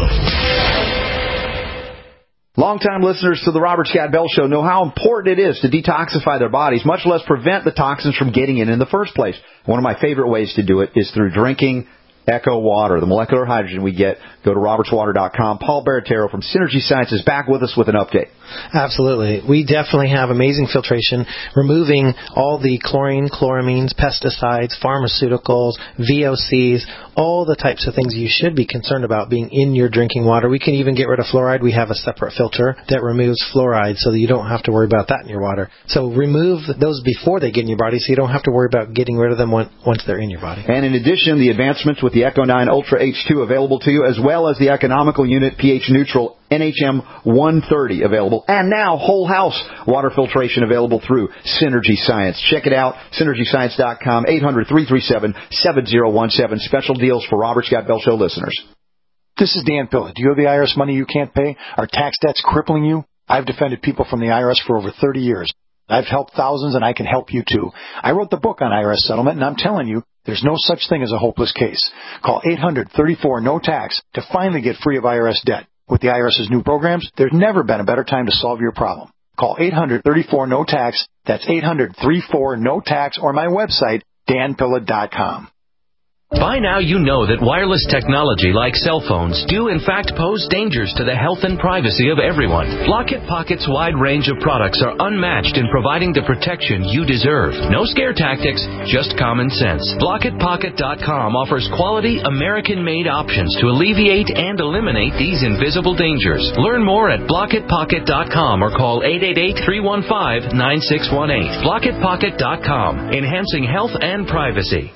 Longtime listeners to the Robert Scott Bell Show know how important it is to detoxify their bodies, much less prevent the toxins from getting in in the first place. One of my favorite ways to do it is through drinking Echo Water, the molecular hydrogen we get. Go to roberts water dot com. Paul Baratero from Synergy Science is back with us with an update. Absolutely. We definitely have amazing filtration, removing all the chlorine, chloramines, pesticides, pharmaceuticals, V O Cs, all the types of things you should be concerned about being in your drinking water. We can even get rid of fluoride. We have a separate filter that removes fluoride so that you don't have to worry about that in your water. So remove those before they get in your body so you don't have to worry about getting rid of them once they're in your body. And in addition, the advancements with the Echo nine Ultra H two available to you, as well as the economical unit pH neutral N H M one thirty available. And now whole house water filtration available through Synergy Science. Check it out, synergy science dot com, eight hundred, three three seven, seven zero one seven. Special deals for Robert Scott Bell Show listeners. This is Dan Pilla. Do you have the I R S money you can't pay? Are tax debts crippling you? I've defended people from the I R S for over thirty years. I've helped thousands, and I can help you too. I wrote the book on I R S settlement, and I'm telling you, there's no such thing as a hopeless case. Call eight hundred, thirty-four, no tax to finally get free of I R S debt. With the IRS's new programs, there's never been a better time to solve your problem. Call eight hundred, thirty-four, no tax. That's eight hundred, thirty-four, no tax, or my website, dan pilla dot com. By now you know that wireless technology like cell phones do in fact pose dangers to the health and privacy of everyone. Blockit Pocket's wide range of products are unmatched in providing the protection you deserve. No scare tactics, just common sense. blockit pocket dot com offers quality American-made options to alleviate and eliminate these invisible dangers. Learn more at blockit pocket dot com or call eight eight eight, three one five, nine six one eight. blockit pocket dot com, enhancing health and privacy.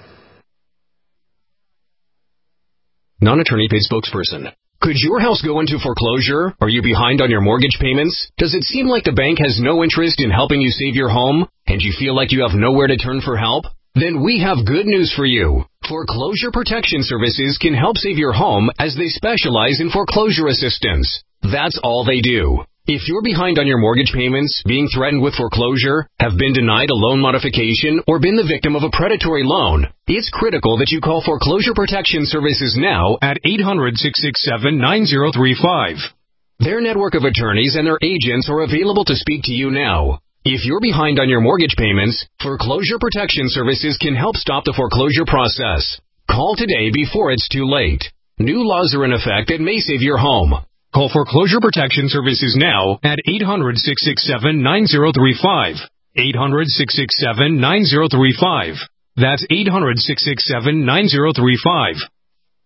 Non-attorney paid spokesperson. Could your house go into foreclosure? Are you behind on your mortgage payments? Does it seem like the bank has no interest in helping you save your home? And you feel like you have nowhere to turn for help? Then we have good news for you. Foreclosure Protection Services can help save your home as they specialize in foreclosure assistance. That's all they do. If you're behind on your mortgage payments, being threatened with foreclosure, have been denied a loan modification, or been the victim of a predatory loan, it's critical that you call Foreclosure Protection Services now at eight hundred, six six seven, nine zero three five. Their network of attorneys and their agents are available to speak to you now. If you're behind on your mortgage payments, Foreclosure Protection Services can help stop the foreclosure process. Call today before it's too late. New laws are in effect that may save your home. Call Foreclosure Protection Services now at eight hundred, six six seven, nine zero three five. eight hundred, six six seven, nine zero three five. That's eight hundred, six six seven, nine zero three five.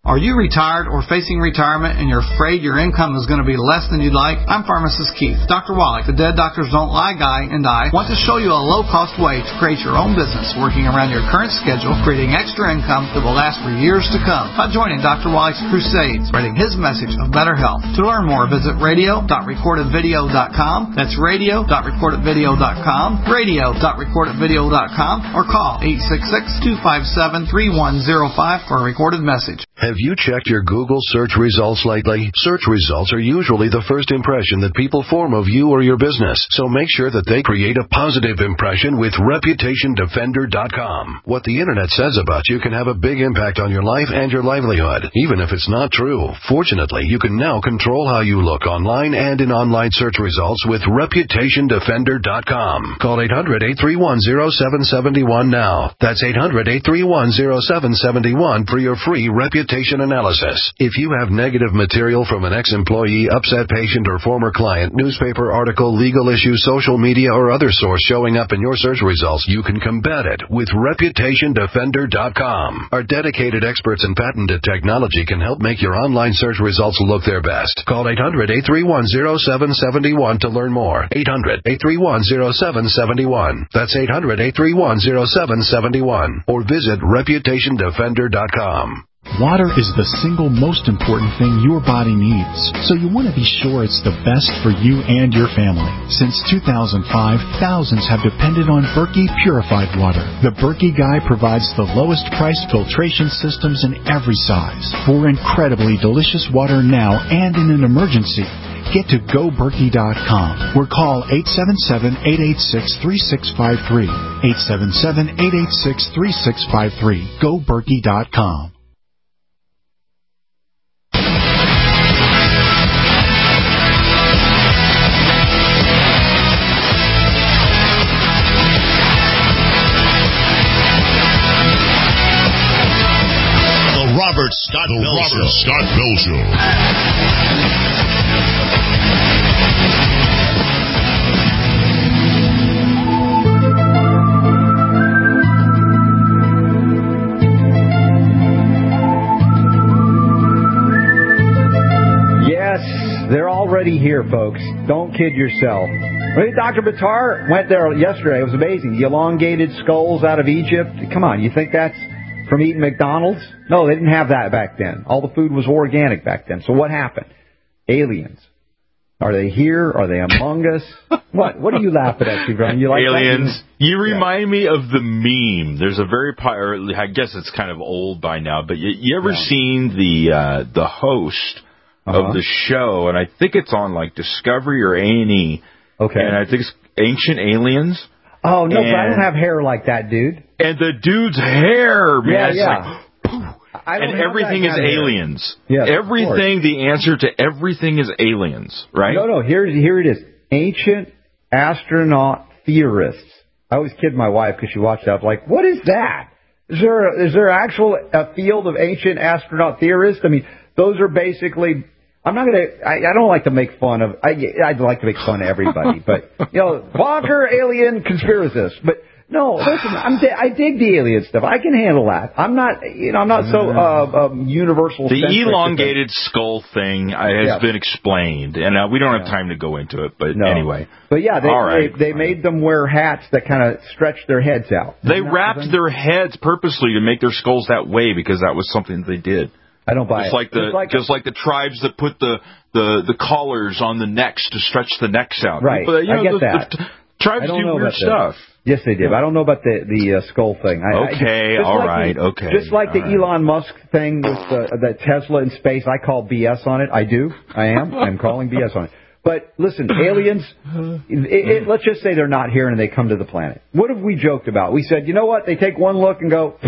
Are you retired or facing retirement and you're afraid your income is going to be less than you'd like? I'm Pharmacist Keith. Doctor Wallach, the Dead Doctors Don't Lie guy, and I want to show you a low-cost way to create your own business working around your current schedule, creating extra income that will last for years to come by joining Doctor Wallach's crusade, spreading his message of better health. To learn more, visit radio dot recorded video dot com. That's radio dot recorded video dot com, radio dot recorded video dot com, or call eight six six, two five seven, three one zero five for a recorded message. Have you checked your Google search results lately? Search results are usually the first impression that people form of you or your business, so make sure that they create a positive impression with reputation defender dot com. What the internet says about you can have a big impact on your life and your livelihood, even if it's not true. Fortunately, you can now control how you look online and in online search results with reputation defender dot com. Call eight hundred, eight three one, zero seven seven one now. That's eight hundred, eight three one, zero seven seven one for your free reputation analysis. If you have negative material from an ex-employee, upset patient, or former client, newspaper article, legal issue, social media, or other source showing up in your search results, you can combat it with reputation defender dot com. Our dedicated experts in patented technology can help make your online search results look their best. Call eight hundred, eight three one, zero seven seven one to learn more. eight hundred, eight three one, zero seven seven one. That's eight hundred, eight three one, zero seven seven one. Or visit reputation defender dot com. Water is the single most important thing your body needs, so you want to be sure it's the best for you and your family. Since two thousand five, thousands have depended on Berkey purified water. The Berkey Guy provides the lowest priced filtration systems in every size for incredibly delicious water now and in an emergency. Get to go berkey dot com or call eight seven seven, eight eight six, three six five three. eight seven seven, eight eight six, three six five three. go berkey dot com. Robert Scott the Bell Robert Show. Scott Bell Show. Yes, they're already here, folks. Don't kid yourself. Doctor Buttar went there yesterday. It was amazing. The elongated skulls out of Egypt. Come on, you think that's from eating McDonald's? No, they didn't have that back then. All the food was organic back then. So what happened? Aliens. Are they here? Are they among us? What? What are you laughing at, Steve? You like aliens? That? You remind yeah. me of the meme. There's a very, I guess it's kind of old by now, but you, you ever yeah. seen the uh, the host uh-huh. of the show? And I think it's on like Discovery or A and E. Okay. And I think it's Ancient Aliens. Oh, no, and, but I don't have hair like that, dude. And the dude's hair, man. Yeah, it's yeah. like, I don't and everything is aliens. Yes, everything, the answer to everything is aliens, right? No, no, here, here it is. Ancient astronaut theorists. I always kid my wife because she watched that. I was like, what is that? Is there, a, is there actual a field of ancient astronaut theorists? I mean, those are basically... I'm not going to, I don't like to make fun of, I, I'd like to make fun of everybody, but, you know, bonker alien conspiracists. But, no, listen, I'm, I dig the alien stuff. I can handle that. I'm not, you know, I'm not so uh, um, universal. The elongated skull thing uh, has yeah. been explained, and uh, we don't have time to go into it, but no. anyway. But, yeah, they, All right. they, they made them wear hats that kind of stretched their heads out. They wrapped their heads purposely to make their skulls that way because that was something they did. I don't buy just it. Like the, just like just like the tribes that put the, the, the collars on the necks to stretch the necks out. Right, but, you know, I get the, that. The, the tribes do weird stuff. The, yes, they did. I don't know about the the uh, skull thing. I, okay, I, all like right, the, okay. Just like the right. Elon Musk thing with the, the Tesla in space, I call B S on it. I do. I am. I'm calling B S on it. But listen, aliens, it, it, let's just say they're not here and they come to the planet. What have we joked about? We said, you know what? They take one look and go,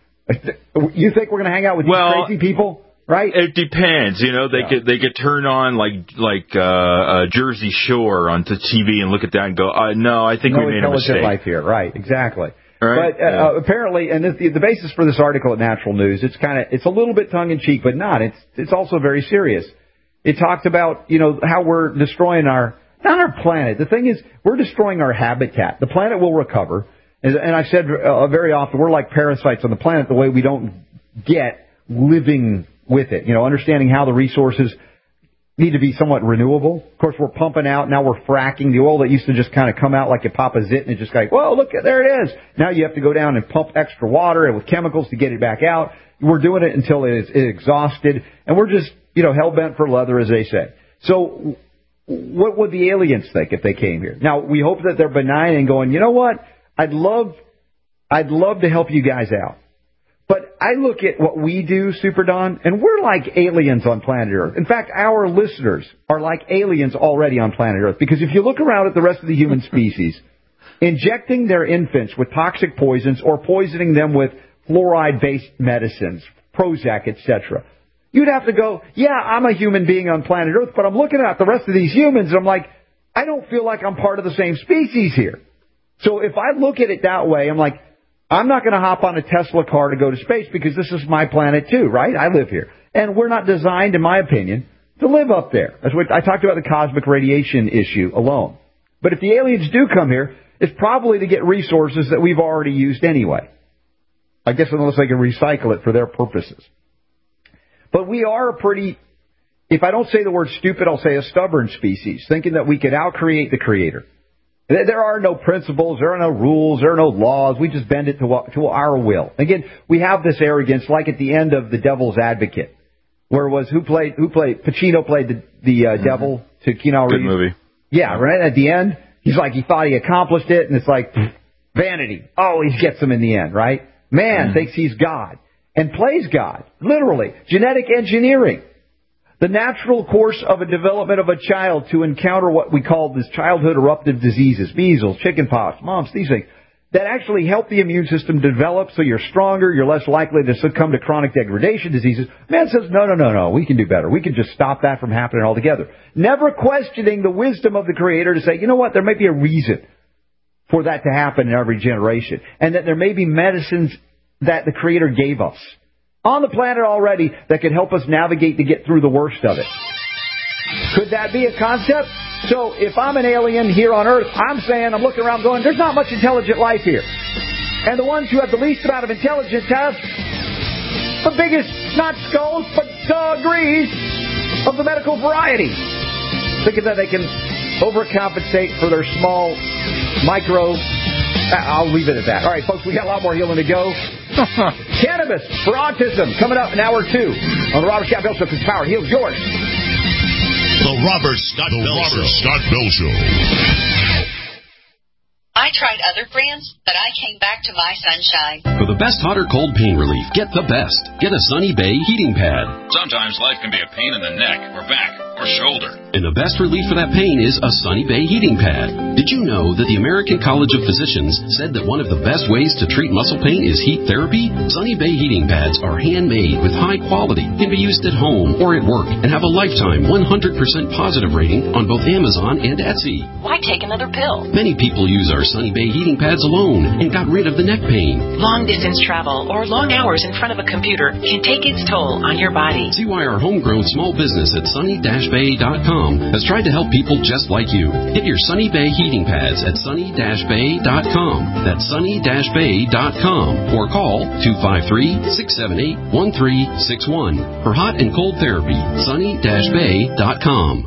you think we're going to hang out with well, these crazy people? Right? It depends. You know, they yeah. could they could turn on like like uh, uh, Jersey Shore onto T V and look at that and go, uh, no, I think no we made a mistake. life here. Right? Exactly. Right? But uh, yeah. uh, apparently, and this, the, the basis for this article at Natural News, it's kind of it's a little bit tongue in cheek, but not. It's it's also very serious. It talked about you know how we're destroying our not our planet. The thing is, we're destroying our habitat. The planet will recover, and, and I've said uh, very often we're like parasites on the planet. The way we don't get living with it. You know, understanding how the resources need to be somewhat renewable. Of course, we're pumping out. Now we're fracking. The oil that used to just kind of come out like you pop a zit and it just like, whoa, look, there it is. Now you have to go down and pump extra water and with chemicals to get it back out. We're doing it until it is exhausted, and we're just, you know, hell-bent for leather, as they say. So what would the aliens think if they came here? Now, we hope that they're benign and going, you know what, I'd love, I'd love to help you guys out. But I look at what we do, Super Don, and we're like aliens on planet Earth. In fact, our listeners are like aliens already on planet Earth. Because if you look around at the rest of the human species, injecting their infants with toxic poisons or poisoning them with fluoride-based medicines, Prozac, et cetera, you'd have to go, yeah, I'm a human being on planet Earth, but I'm looking at the rest of these humans, and I'm like, I don't feel like I'm part of the same species here. So if I look at it that way, I'm like, I'm not going to hop on a Tesla car to go to space because this is my planet too, right? I live here. And we're not designed, in my opinion, to live up there. That's what I talked about, the cosmic radiation issue alone. But if the aliens do come here, it's probably to get resources that we've already used anyway. I guess unless they can recycle it for their purposes. But we are a pretty, if I don't say the word stupid, I'll say a stubborn species, thinking that we could outcreate the Creator. There are no principles, there are no rules, there are no laws. We just bend it to, to our will. Again, we have this arrogance like at the end of The Devil's Advocate, where it was, who played, who played, Pacino played the, the uh, mm-hmm. devil to Keanu Reeves. Good movie. Yeah, right at the end, he's like, he thought he accomplished it, and it's like, vanity. Oh, he gets him in the end, right? Man mm-hmm. thinks he's God and plays God, literally. Genetic engineering. The natural course of a development of a child to encounter what we call this childhood eruptive diseases, measles, chickenpox, mumps, these things, that actually help the immune system develop so you're stronger, you're less likely to succumb to chronic degradation diseases. Man says, no, no, no, no, we can do better. We can just stop that from happening altogether. Never questioning the wisdom of the Creator to say, you know what, there may be a reason for that to happen in every generation, and that there may be medicines that the Creator gave us on the planet already that could help us navigate to get through the worst of it. Could that be a concept? So if I'm an alien here on Earth, I'm saying, I'm looking around going, there's not much intelligent life here. And the ones who have the least amount of intelligence have the biggest, not skulls, but degrees of the medical variety. Thinking that they can overcompensate for their small micro... I'll leave it at that. All right, folks, we got a lot more healing to go. Cannabis for autism coming up in hour two on the Robert Scott Bell Show. Because power heals yours. The Robert Scott the Bell Robert Show. Scott Bell Show. I tried other brands, but I came back to My Sunshine. For the best hot or cold pain relief, get the best. Get a Sunny Bay heating pad. Sometimes life can be a pain in the neck or back or shoulder. And the best relief for that pain is a Sunny Bay heating pad. Did you know that the American College of Physicians said that one of the best ways to treat muscle pain is heat therapy? Sunny Bay heating pads are handmade with high quality, can be used at home or at work, and have a lifetime one hundred percent positive rating on both Amazon and Etsy. Why take another pill? Many people use our Sunny Bay heating pads alone and got rid of the neck pain. Long distance travel or long hours in front of a computer can take its toll on your body. See why our homegrown small business at sunny dash bay dot com has tried to help people just like you. Get your Sunny Bay heating pads at sunny dash bay dot com. That's sunny dash bay dot com. Or call two five three, six seven eight, one three six one for hot and cold therapy. sunny dash bay dot com.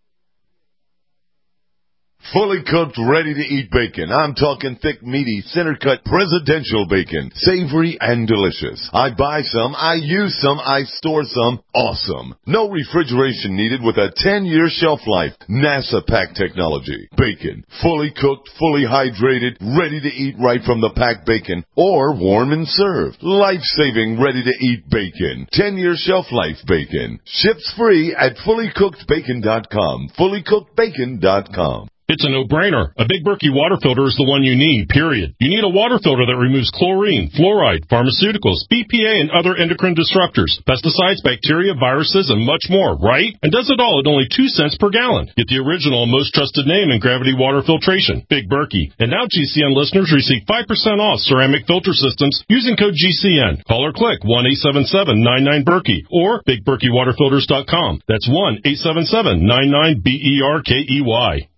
Fully cooked, ready-to-eat bacon. I'm talking thick, meaty, center-cut presidential bacon. Savory and delicious. I buy some, I use some, I store some. Awesome. No refrigeration needed with a ten-year shelf life. NASA pack technology. Bacon. Fully cooked, fully hydrated, ready to eat right from the packed bacon. Or warm and served. Life-saving, ready-to-eat bacon. ten-year shelf life bacon. Ships free at fully cooked bacon dot com. fully cooked bacon dot com. It's a no-brainer. A Big Berkey water filter is the one you need, period. You need a water filter that removes chlorine, fluoride, pharmaceuticals, B P A, and other endocrine disruptors, pesticides, bacteria, viruses, and much more, right? And does it all at only two cents per gallon. Get the original and most trusted name in gravity water filtration, Big Berkey. And now G C N listeners receive five percent off ceramic filter systems using code G C N. Call or click one eight seven seven, nine nine, Berkey or big berkey water filters dot com. That's one eight seven seven, nine nine, B E R K E Y.